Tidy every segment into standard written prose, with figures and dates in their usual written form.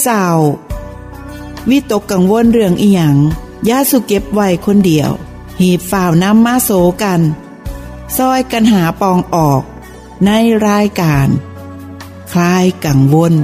เศร้าวิตกกังวลเรื่องอิหยังอย่าสุเก็บไว้คนเดียวหีบฝ่าวนำมาโสกันซอยกันหาปองออกในรายการคลายกังวล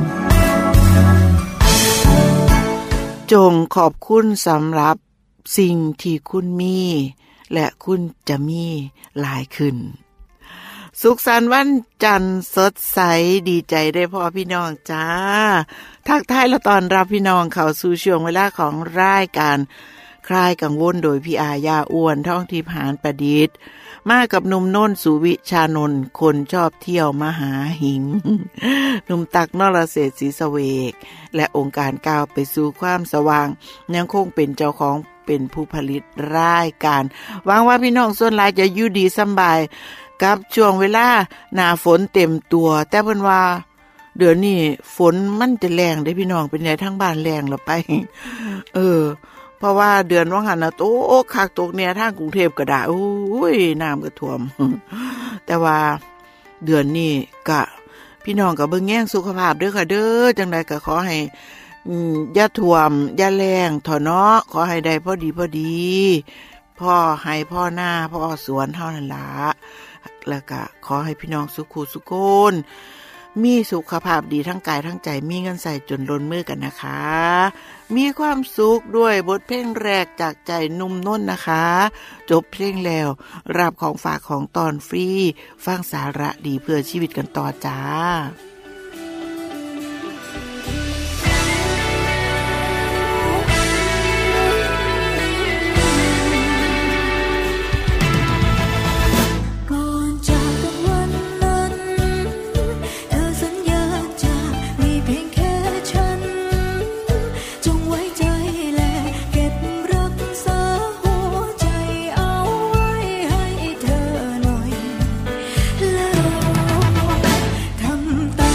จงขอบคุณสำหรับสิ่งที่คุณมีและคุณจะมีหลายขึ้นสุขสันต์วันจันทร์สดใสดีใจได้พ่อพี่น้องจ้าทักทายและต้อนรับพี่น้องเข้าสู่ช่วงเวลาของรายการคลายกังวลโดยพี่อาญาอ้วนท่องทิพย์หานประดิษฐ์มากับหนุ่มโน่นสุวิชานนท์คนชอบเที่ยวมหาหิงหนุ่มตักนรเศรษฐ์ศรีสเวกและองค์การก้าวไปสู่ความสว่างยังคงเป็นเจ้าของเป็นผู้ผลิตรายการหวังว่าพี่น้องส่วนหลายจะอยู่ดีสบายกับช่วงเวลาหน้าฝนเต็มตัวแต่เพิ่นว่าเดือนนี้ฝนมันจะแรงได้พี่น้องเป็นไงทั้งบ้านแรงแล้วไปเพราะว่าเดือนว่าหันน่ะโตคักตกเนี่ยทางกรุงเทพก็ได้โอ้ยน้ำก็ท่วมแต่ว่าเดือนนี้ก็พี่น้องก็เบิ่งแย่งสุขภาพเด้อค่ะเด้อจังได๋ก็ขอให้อย่าท่วมอย่าแรงเถาะเนาะขอให้ได้พอดีพ่อให้พ่อหน้าพ่อสวนเฮานั่นล่ะแล้วก็ขอให้พี่น้องสุขสุขคนมีสุขภาพดีทั้งกายทั้งใจมีเงินใส่จนล้นมือกันนะคะมีความสุขด้วยบทเพลงแรกจากใจหนุ่มน้นนะคะจบเพลงแล้วรับของฝากของตอนฟรีฟังสาระดีเพื่อชีวิตกันต่อจ้าทำตา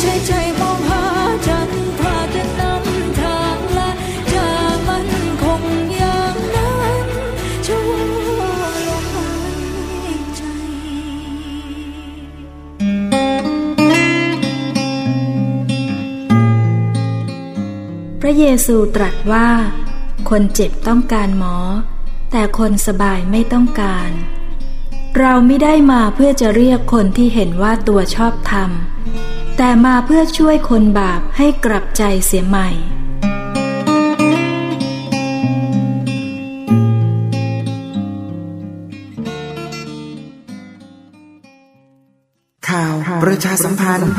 ใจมองหาจันทราจะนำทางและจะมั่นคงอย่างนั้นชั่วลมหายใจพระเยซูตรัสว่าคนเจ็บต้องการหมอแต่คนสบายไม่ต้องการเราไม่ได้มาเพื่อจะเรียกคนที่เห็นว่าตัวชอบธรรมแต่มาเพื่อช่วยคนบาปให้กลับใจเสียใหม่ข่าวประชาสัมพันธ์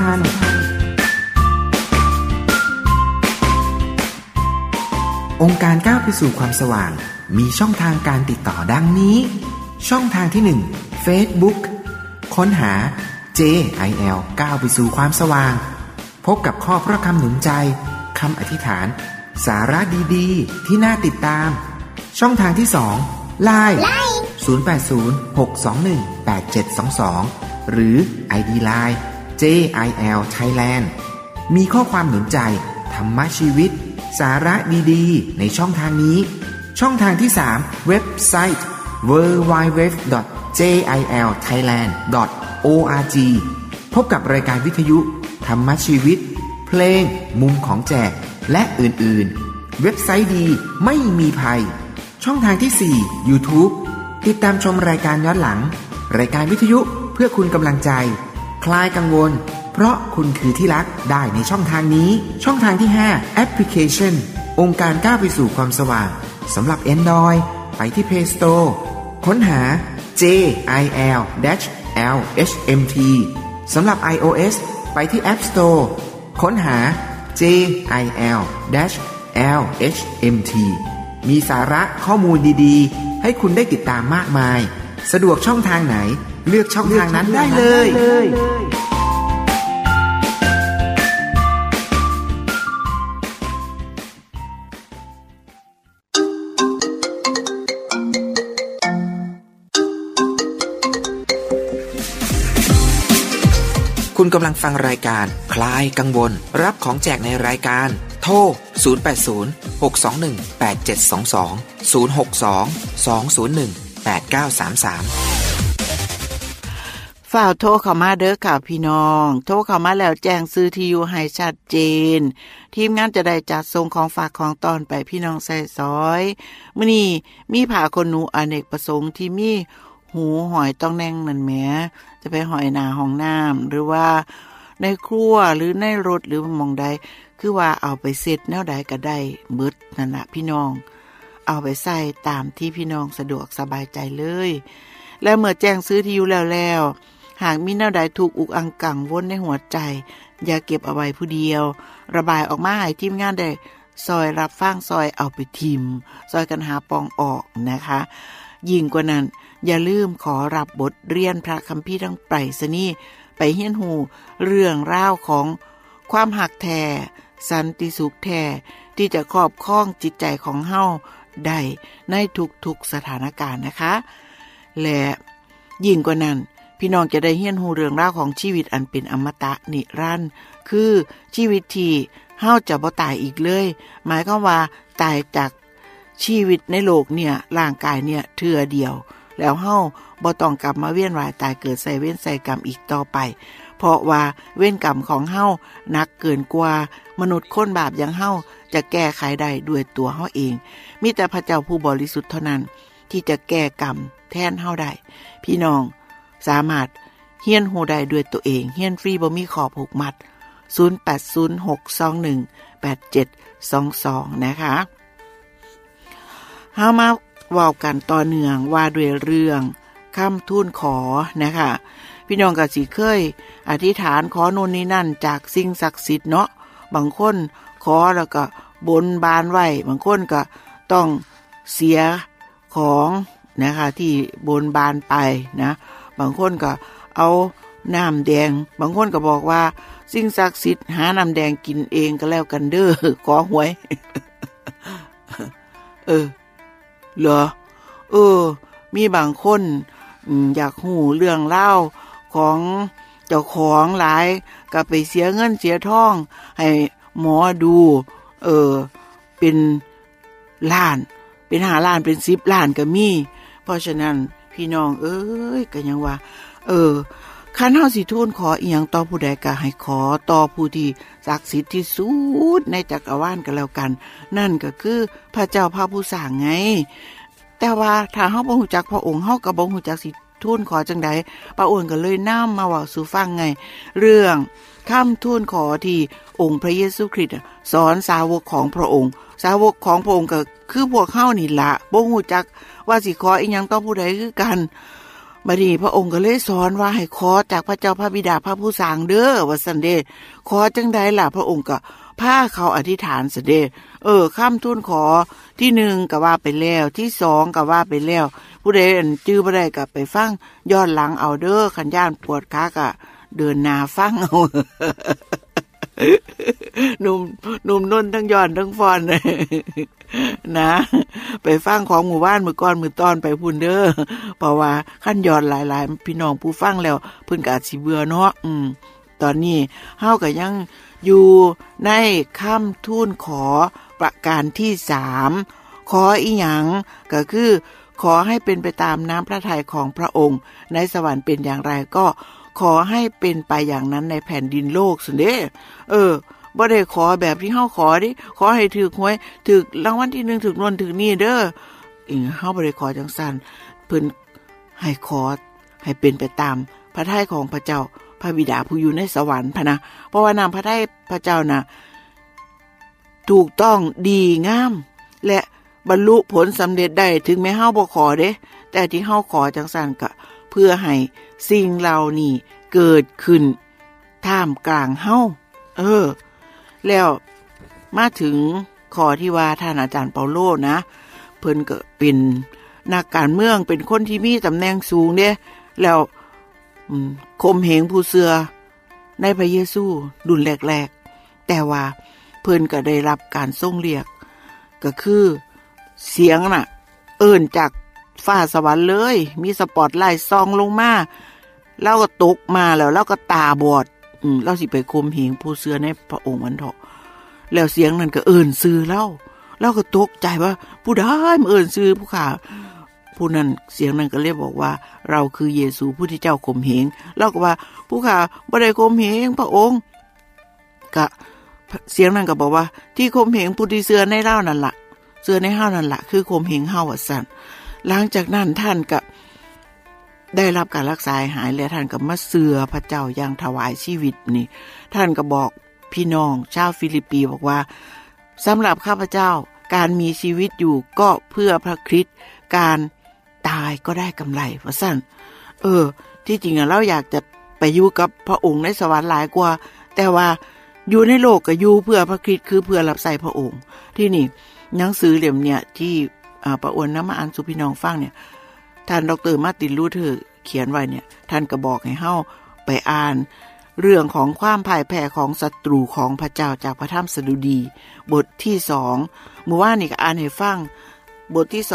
องค์การก้าวไปสู่ความสว่างมีช่องทางการติดต่อดังนี้ช่องทางที่1 Facebook ค้นหา JIL ก้าวไปสู่ความสว่างพบกับข้อพระคำหนุนใจคำอธิษฐานสาระดีๆที่น่าติดตามช่องทางที่2 LINE 0806218722หรือ ID Line JIL Thailand มีข้อความหนุนใจธรรมชีวิตสาระดีๆในช่องทางนี้ช่องทางที่3เว็บไซต์ www.jilthailand.org พบกับรายการวิทยุธรรมชีวิตเพลงมุมของแจกและอื่นๆเว็บไซต์ดีไม่มีภัยช่องทางที่4 YouTube ติดตามชมรายการย้อนหลังรายการวิทยุเพื่อคุณกำลังใจคลายกังวลเพราะคุณคือที่รักได้ในช่องทางนี้ช่องทางที่5แอปพลิเคชันองค์การก้าวไปสู่ความสว่างสำหรับ Android ไปที่ Play Store ค้นหา JIL-LHMT สำหรับ iOS ไปที่ App Store ค้นหา JIL-LHMT มีสาระข้อมูลดีๆให้คุณได้ติดตามมากมายสะดวกช่องทางไหนเลือกช่องทางนั้นได้เลยคุณกำลังฟังรายการคลายกังวลรับของแจกในรายการโทร 0806218722 ฝ่าวโทรเข้ามาเด้อค่ะพี่น้องโทรเข้ามาแล้วแจ้งซื้อที่อยู่ให้ชัดเจนทีมงานจะได้จัดส่งของฝากของตอนไปพี่น้องใส่ซอยมื้อนี้มีผ้าขนหนูอเนกประสงค์ที่มีหูหอยต้องแน่งนั่นแหมจะไปหอยหน้าห้องน้ำหรือว่าในครัวหรือในรถหรือหม่องใดคือว่าเอาไปเสร็จแนวใดก็ได้หมดนั่นน่ะพี่น้องเอาไปใส่ตามที่พี่น้องสะดวกสบายใจเลยและเมื่อแจ้งซื้อที่อยู่แล้วหากมีแนวใดถูกอุกอังกังวนในหัวใจอย่าเก็บเอาไว้ผู้เดียวระบายออกมาให้ทีมงานได้ซอยรับฟังซอยเอาไปทิมซอยกันหาปองออกนะคะยิ่งกว่านั้นอย่าลืมขอรับบทเรียนพระคัมภีร์ทั้งไปรษณีย์ไปเฮียนหูเรื่องราวของความหักแท้สันติสุขแท้ที่จะครอบครองจิตใจของเฮาได้ในทุกๆสถานการณ์นะคะและยิ่งกว่านั้นพี่น้องจะได้เฮียนหูเรื่องราวของชีวิตอันเป็นอมตะนิรันดร์คือชีวิตที่เฮาจะบ่ตายอีกเลยหมายความว่าตายจากชีวิตในโลกเนี่ยร่างกายเนี่ยเทื่อเดียวแล้วเฮาบ่ต้องกลับมาเวียนว่ายตายเกิดใส่เวรใส่กรรมอีกต่อไปเพราะว่าเวรกรรมของเฮาหนักเกินกว่ามนุษย์คนบาปอย่างเฮาจะแก้ไขได้ด้วยตัวเฮาเองมีแต่พระเจ้าผู้บริสุทธิ์เท่านั้นที่จะแก้กรรมแทนเฮาได้พี่น้องสามารถเฮียนหูได้ด้วยตัวเองเฮียนฟรีบ่มีขอผูกมัด0806218722นะคะเฮามาเว้ากันต่อเนื่องว่าด้วยเรื่องคำทูลขอนะคะพี่น้องก็สิเคยอธิษฐานขอโน่นนี่นั่นจากสิ่งศักดิ์สิทธิ์เนาะบางคนขอแล้วก็บนบานไว้บางคนก็ต้องเสียของนะคะที่บนบานไปนะบางคนก็เอาน้ำแดงบางคนก็บอกว่าสิ่งศักดิ์สิทธิ์หาน้ำแดงกินเองก็แล้วกันเด้อขอหวย เหรอมีบางคนอยากหูเรื่องเล่าของเจ้าของหลายก็ไปเสียเงินเสียทองให้หมอดูเป็นล้านเป็น5 ล้านเป็น10 ล้านก็มีเพราะฉะนั้นพี่น้องก็ยังว่าคันเฮาสิทูลขออีหยังต่อผู้ใดก็ให้ขอต่อผู้ที่ศักดิ์สิทธิ์ที่สุดในจักรวาลก็แล้วกันนั่นก็คือพระเจ้าพระผู้สร้างไงแต่ว่าถ้าเฮาบ่ฮู้จักพระองค์เฮาก็บ่ฮู้จักสิทูลขอจังใดพระองค์ก็เลยนำมาเว้าสู่ฟังไงเรื่องคำทูลขอที่องค์พระเยซูคริสต์สอนสาวกของพระองค์สาวกของพระองค์ก็คือพวกเฮานี่ล่ะบ่ฮู้จักว่าสิขออีหยังต่อผู้ใดคือกันบัดนี้พระองค์ก็เลยสอนว่าให้ขอจากพระเจ้าพระบิดาพระผู้สร้างเด้อว่าซั่นเด้ขอจังใดล่ะพระองค์ก็พาเขาอธิษฐานซะเด้คำทูลขอที่1ก็ว่าไปแล้วที่2ก็ว่าไปแล้วผู้ใดจื้อบ่ได้ก็ไปฟังย้อนหลังเอาเด้อคันย่านปวดขาก็เดินหน้าฟังเอาหนุ่มนนทั้งย้อนทั้งฟ้อนนะไปฟังของหมู่บ้านมื้อก่อนมื้อตอนไปพุ่นเด้อเพราะว่าคันย้อนหลายๆพี่น้องผู้ฟังแล้วเพิ่นก็อาจสิเบื่อเนาะตอนนี้เฮาก็ยังอยู่ในคำทูลขอประการที่3ขออีหยังก็คือขอให้เป็นไปตามน้ำพระทัยของพระองค์ในสวรรค์เป็นอย่างไรก็ขอให้เป็นไปอย่างนั้นในแผ่นดินโลกซั่นเด้บ่ได้ขอแบบที่เฮาขอดิขอให้ถูกหวยถูกรางวัลที่1ถูกโน่นถูกนี่เด้อเฮาบ่ได้ขอจังซั่นเพิ่นให้ขอให้เป็นไปตามพระทัยของพระเจ้าพระบิดาผู้อยู่ในสวรรค์พะนะเพราะว่านามพระทัยพระเจ้าน่ะถูกต้องดีงามและบรรลุผลสำเร็จได้ถึงแม้เฮาบ่ขอเด้แต่ที่เฮาขอจังซั่นก็เพื่อให้สิ่งเหล่านี้เกิดขึ้นท่ามกลางเฮาแล้วมาถึงข้อที่ว่าท่านอาจารย์เปาโลนะเพิ่นก็เป็นนักการเมืองเป็นคนที่มีตำแหน่งสูงเด้แล้วข่มเหงผู้เชื่อในพระเยซูรุ่นแรกๆแต่ว่าเพิ่นก็ได้รับการทรงเรียกก็คือเสียงน่ะเอิ้นจากฟ้าสวรรค์เลยมีสปอตไลท์ส่องลงมาแล้วก็ตกมาแล้วเราก็ตาบอดเราสิไปข่มเหงผู้เชื่อในพระองค์มันเถาะแล้วเสียงนั้นก็เอิ้นชื่อเราก็ตกใจว่าผู้ใดมาเอิ้นชื่อผู้ข้าผู้นั้นเสียงนั้นก็เลยบอกว่าเราคือเยซูผู้ที่เจ้าข่มเหงเราก็ว่าผู้ข้าบ่ได้ข่มเหงพระองค์ก็เสียงนั้นก็บอกว่าที่ข่มเหงผู้ที่เชื่อในเรานั่นล่ะเชื่อในเฮานั่นล่ะคือข่มเหงเฮาว่าซั่นหลังจากนั้นท่านก็ได้รับการรักษาหายและท่านก็มาเชื่อพระเจ้าอย่างถวายชีวิตนี่ท่านก็บอกพี่น้องชาวฟิลิปปีบอกว่าสำหรับข้าพเจ้าการมีชีวิตอยู่ก็เพื่อพระคริสต์การตายก็ได้กำไรว่าซั่นที่จริงเราอยากจะไปอยู่กับพระองค์ในสวรรค์หลายกว่าแต่ว่าอยู่ในโลกก็อยู่เพื่อพระคริสต์คือเพื่อรับใช้พระองค์ที่นี่หนังสือเล่มเนี่ยที่ประอวนนำมาอ่านสู่พี่น้องฟังเนี่ยท่านดร.มาร์ตินลูเทอร์เขียนไว้เนี่ยท่านก็บอกให้เฮาไปอ่านเรื่องของความพ่ายแพ้ของศัตรูของพระเจ้าจากพระธรรมสดุดีบทที่2เมื่อวานนี่ก็อ่านให้ฟังบทที่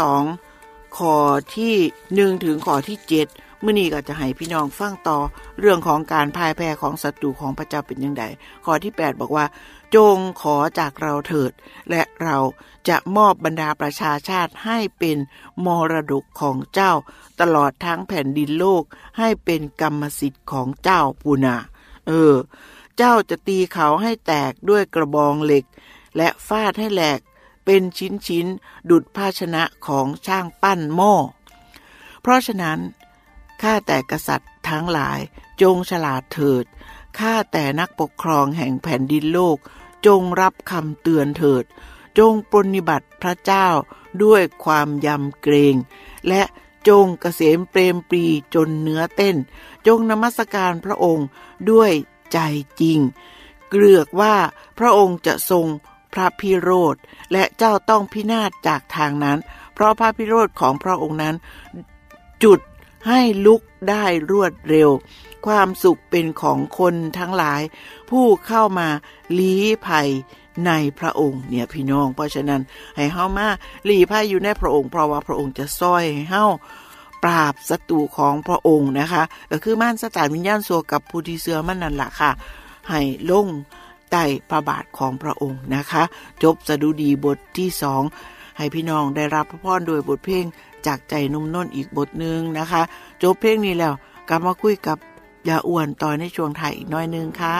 2ข้อที่1ถึงข้อที่7มื้อนี้ก็จะให้พี่น้องฟังต่อเรื่องของการพ่ายแพ้ของศัตรูของพระเจ้าเป็นจังไดข้อที่8บอกว่าจงขอจากเราเถิดและเราจะมอบบรรดาประชาชาติให้เป็นมรดกของเจ้าตลอดทั้งแผ่นดินโลกให้เป็นกรรมสิทธิ์ของเจ้าปูนาเจ้าจะตีเขาให้แตกด้วยกระบองเหล็กและฟาดให้แหลกเป็นชิ้นๆดุจภาชนะของช่างปั้นหม้อเพราะฉะนั้นข้าแต่กษัตริย์ทั้งหลายจงฉลาดเถิดข้าแต่นักปกครองแห่งแผ่นดินโลกจงรับคำเตือนเถิดจงปรนนิบัติพระเจ้าด้วยความยำเกรงและจงเกษมเปรมปรีจนเนื้อเต้นจงนมัสการพระองค์ด้วยใจจริงเกลือกว่าพระองค์จะทรงพระพิโรธและเจ้าต้องพินาศจากทางนั้นเพราะพระพิโรธของพระองค์นั้นจุดให้ลุกได้รวดเร็วความสุขเป็นของคนทั้งหลายผู้เข้ามาลี้ภัยในพระองค์เนี่ยพี่น้องเพราะฉะนั้นให้เฮามาลี้ภัยอยู่ในพระองค์เพราะว่าพระองค์จะช่วยให้เฮาปราบศัตรูของพระองค์นะคะก็คือม่านสถานวิญญาณชั่วกับผู้ที่เชื่อมันนั่นล่ะค่ะให้ลงใต้พระบาทของพระองค์นะคะจบสดุดีบทที่2ให้พี่น้องได้รับพระพรโดยบทเพลงจากใจนุ่มนวลอีกบทนึงนะคะจบเพลงนี้แล้วกลับมาคุยกับยาอ้วนต่อในช่วงท้ายอีกน้อยนึงค่ะ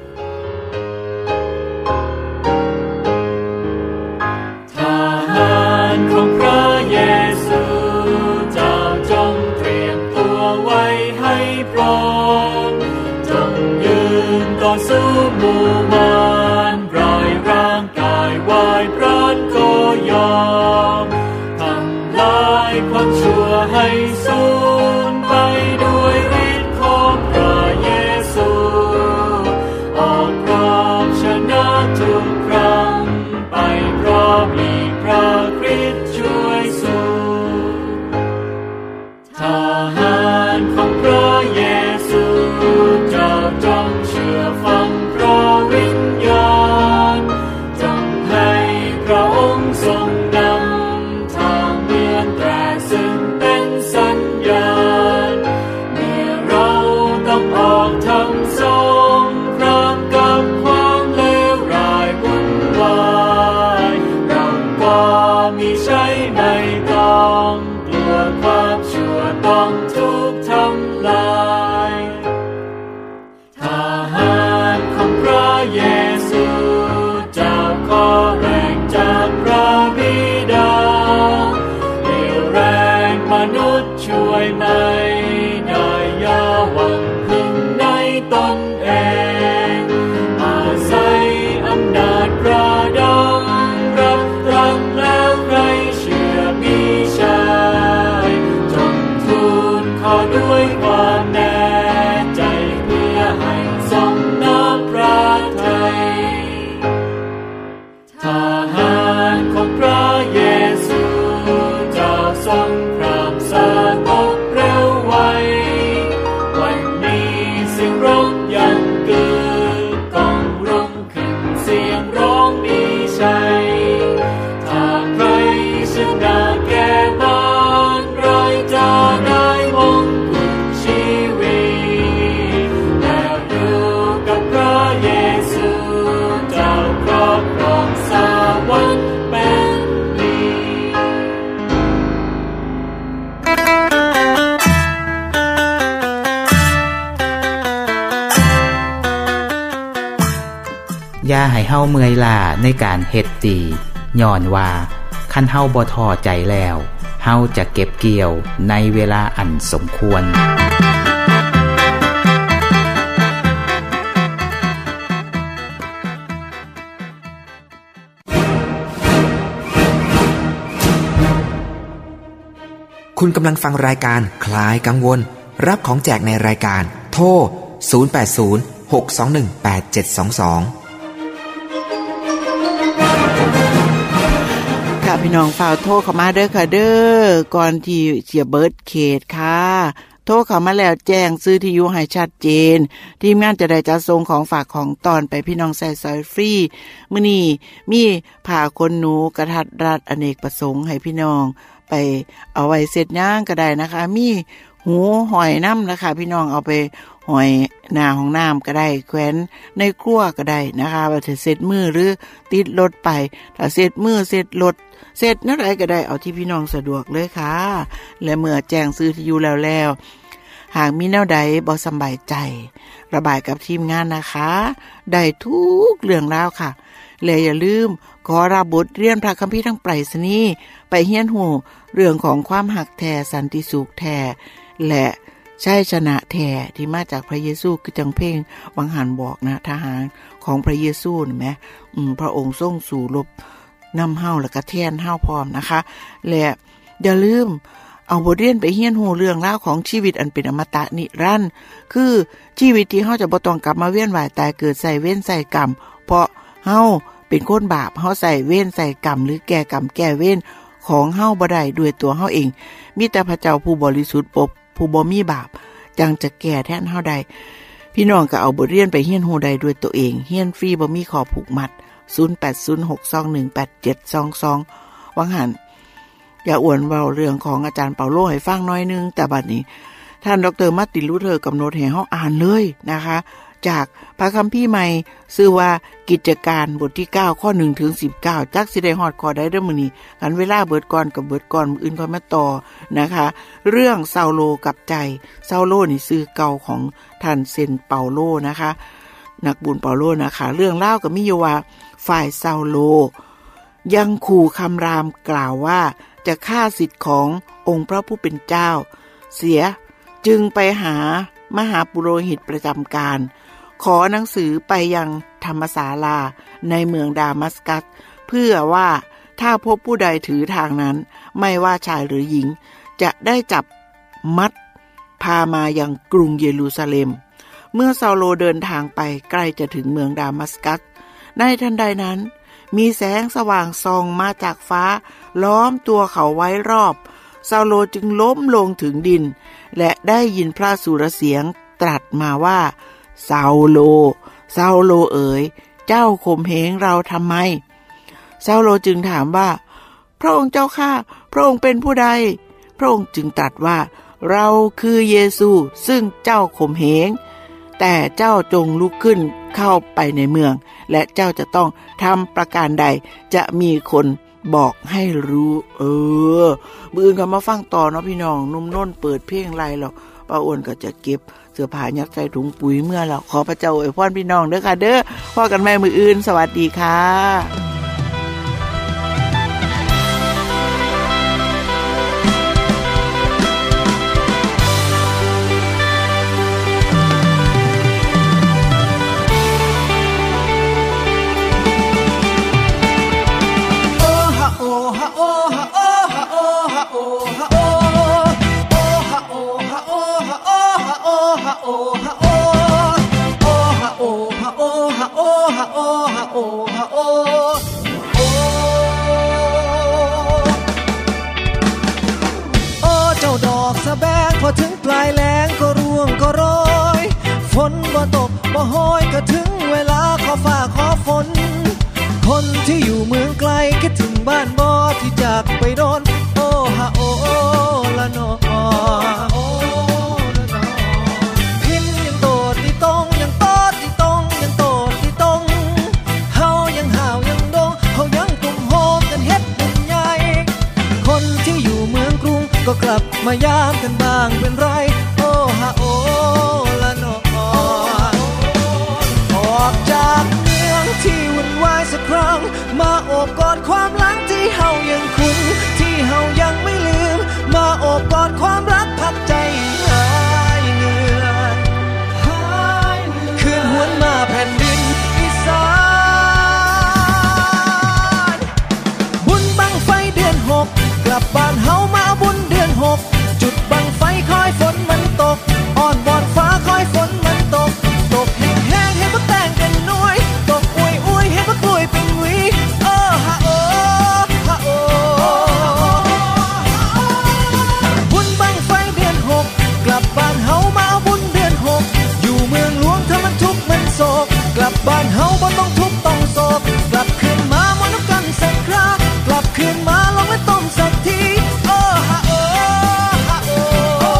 ทหารของพระเยซูเจ้าจงเตรียมตัวไว้ให้พร้อมจงยืนต่อสู้หมู่มารร่ายร่างกายวายพรานก็ยอมทำลายความชั่วให้สูญไปด้วยฤทธิ์ของพระเยซูออกรบชนะทุกครั้งไปเพราะมีพระคริสต์ช่วยสู้ทหารของพระเยซูเจ้าจงเชื่อฟังพระวิญญาณจงให้พระองค์ทรงนำทางเหมือนแตรซึ่งเป็นสัญญาณเมื่อเราต้องออกทำสงครามกับความเลวร้ายวุ่นวายเราก็มีชัยไม่ต้องกลัวความชั่วต้องถูกทำลายทหารของพระเยซูเจ้าขอแรงจากพระบิดาเหลี่ยวแรงมนุษย์ช่วยไม่ได้อย่าหวังพึ่งในตนเองอาศัยอำนาจพระดำรับรักแล้วใครเชื่อมีชัยจงทูลขอด้วยความแน่ใจเพื่อให้สมน้ำพระทัยทหารของพระเยซูเจ้าทรงพรามสงบเร็วไววันนี้เสียงร้องยังกึกก้องร้องขึ้นเสียงร้องมีชัยถ้าใครชนะแก่มารร้ายจะได้มงกุฎชีวิตแล้วอยู่กับพระเยซูเจ้าครอบครองสวรรค์เป็นดีอย่าให้เฮาเมื่อยล้าในการเฮ็ดดีย้อนว่าคันเฮาบ่ท้อใจแล้วเฮาจะเก็บเกี่ยวในเวลาอันสมควรคุณกำลังฟังรายการคลายกังวลรับของแจกในรายการโทร0806218722 ค่ะพี่น้องฝากโทรเข้ามาเด้อค่ะเด้อก่อนที่เสียเบิร์ดเขตค่ะโทรเข้ามาแล้วแจ้งซื้อที่อยู่ให้ชัดเจนทีมงานจะได้จัดส่งของฝากของตอนไปพี่น้องใส่ซอยฟรีมื้อนี้มีผ้าขนหนูกระทัดรัดอเนกประสงค์ให้พี่น้องไปเอาไว้เสร็จย่างก็ได้นะคะมีหูหอยน้ำนะคะพี่น้องเอาไปหอยหน้าของน้ำก็ได้แขวนในครัวก็ได้นะคะว่าจะเสร็จมือหรือติดรถไปถ้าเสร็จมือเสร็จรถเสร็จนั่นอะไรก็ได้เอาที่พี่น้องสะดวกเลยค่ะและเมื่อแจ้งซื้อที่อยู่แล้วหากมีแนวใดบ่สบายใจระบายกับทีมงานนะคะได้ทุกเรื่องราวค่ะและอย่าลืมขอรับบทเรียนพระคัมภีร์ทั้งไปรษณีย์ไปเฮียนหูเรื่องของความหักแท้สันติสุขแท้และชัยชนะแท้ที่มาจากพระเยซูคือจังเพลงวังหันบอกนะทหารของพระเยซูเห็นไหมพระองค์ทรงสู่รบนำเฮาแล้วก็แทนเฮาพร้อมนะคะและอย่าลืมเอาบทเรียนไปเฮียนหูเรื่องราวของชีวิตอันเป็นอมตะนิรันดร์คือชีวิตที่เฮาจะบ่ต้องกลับมาเวียนว่ายตายเกิดใส่เวรใส่กรรมเพราะเฮาเป็นคนบาปเฮาใส่เวรใส่กรรมหรือแก่กรรมแก่เวรของเฮาบ่ได้ด้วยตัวเฮาเองมีแต่พระเจ้าผู้บริสุทธิ์ผู้บ่มีบาปจังจะแก่แทนเฮาได้พี่น้องก็เอาบทเรียนไปเฮียนหูได้ด้วยตัวเองเฮียนฟรีบ่มีข้อผูกมัด0806218722วังหันอย่าอวนเว้าเรื่องของอาจารย์เปาโลให้ฟังน้อยนึงแต่บัดนี้ท่านดร.มาร์ตินลูเธอร์กำหนดให้เฮาอ่านเลยนะคะจากพระคัมภีร์ใหม่ชื่อว่ากิจการบทที่9ข้อ1ถึง19จักสิได้ฮอดข้อใดเด้อมื้อนี้กันเวลาเบิดก่อนกับเบิดก่อนมื้ออื่นค่อยมาต่อนะคะเรื่องเซาโลกับใจเซาโลนี่ชื่อเก่าของท่านเซนเปาโลนะคะนักบุญเปาโลนะคะเรื่องเล่าก็มีอยู่ว่าฝ่ายเซาโลยังขู่คำรามกล่าวว่าจะฆ่าศิษย์ขององค์พระผู้เป็นเจ้าเสียจึงไปหามหาปุโรหิตประจำการขอหนังสือไปยังธรรมศาลาในเมืองดามัสกัสเพื่อว่าถ้าพบผู้ใดถือทางนั้นไม่ว่าชายหรือหญิงจะได้จับมัดพามายังกรุงเยรูซาเล็มเมื่อเซาโลเดินทางไปใกล้จะถึงเมืองดามัสกัสในทันใดนั้นมีแสงสว่างส่องมาจากฟ้าล้อมตัวเขาไว้รอบเซาโลจึงล้มลงถึงดินและได้ยินพระสุรเสียงตรัสมาว่าเซาโลเซาโลเอ๋ยเจ้าข่มเหงเราทำไมเซาโลจึงถามว่าพระองค์เจ้าข้าพระองค์เป็นผู้ใดพระองค์จึงตรัสว่าเราคือเยซูซึ่งเจ้าข่มเหงแต่เจ้าจงลุกขึ้นเข้าไปในเมืองและเจ้าจะต้องทำประการใดจะมีคนบอกให้รู้มื้ออื่นก็มาฟังต่อเนาะพี่น้องนุ่มน้นเปิดเพลงไรหรอกป้าอ้วนก็จะเก็บเสื้อผ้ายัดใส่ถุงปุ๋ยเมื่อแล้วขอพระเจ้าอวยพรพี่น้องเด้อค่ะเด้อพบกันใหม่มื้ออื่นสวัสดีค่ะพอถึงปลายแล้งก็ร่วงก็โรยฝนบ่ตกบ่โหยก็ถึงเวลาขอฟ้าขอฝนคนที่อยู่เมืองไกลคิดถึงบ้านบ่ที่จากไปโดนโอ้ฮะโอ้ละนอพินยังโตดที่ตรงยังโตดที่ตรงยังโตดที่ตรงเฮายังห่าวยังดงเฮายังกลุ่มโฮมกันเฮ็ดบุญใหญ่คนที่อยู่เมืองกรุงก็กลับมายามกันบ้างเป็นไรโอ้ฮะโอ้ละนอออกจากเมืองที่วุ่นวายสักครั้งมาโอบกอดความหลังที่เฮายังคุ้นที่เฮายังไม่ลืมมาโอบกอดความรักพักใจหายเหนื่อยคืนหวนมาแผ่นดินอีสานบุญบั้งไฟเดือน6กลับบ้านเฮามาบุญเดือน6จุดบั้งไฟคอยฝนมันตกอ่อนวอนฟ้าคอยฝนมันตกตกแห้งๆให้บ่แต่งเป็นหน่วยตกอวยๆให้บ่กล้วยเป็นหวีฮะโอ้ฮะโอ้บุญบั้งไฟเดือน6กลับบ้านเฮามาบุญเดือน6อยู่เมืองหลวงถ้ามันทุกข์มันโศกกลับบ้านเฮาบ่ต้องทุกข์ต้องโศกกลับคืนมามาน้ำกันสักครั้งกลับคืนมาลองและต้มสักทีฮะโอ้ฮะโอ้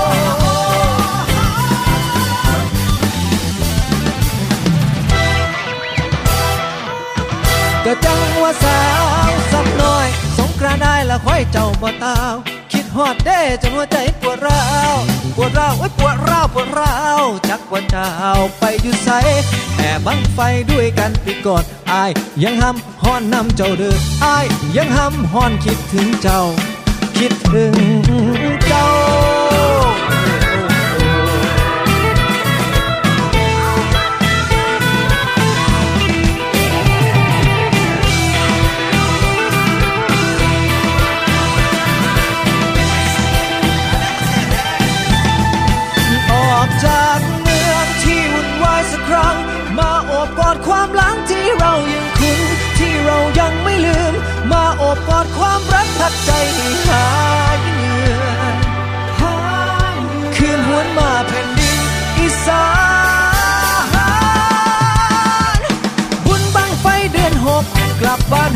ก็จังว่าสาวสักหน่อยสงกรานต์ได้ละค่อยเจ้าบ่ตาวคิดฮอดเด้จนหัวใจปวดร้าวปวดร้าวปวดร้าวปวดร้าวจักว่าเจ้าไปอยู่ไสแอบบั้งไฟด้วยกันปีก่อนอายยังหำฮ้อนนำเจ้าเด้ออายยังหำฮ้อนคิดถึงเจ้าคิดถึงเจ้าจากเมืองที่วุ่นวายสักครั้งมาโอบกอดความหลังที่เรายังคุ้นที่เรายังไม่ลืมมาโอบกอดความรักพักใจให้หายเหนื่อยคืนหวนมาแผ่นดินอีสานบุญบั้งไฟเดือน6กลับบ้าน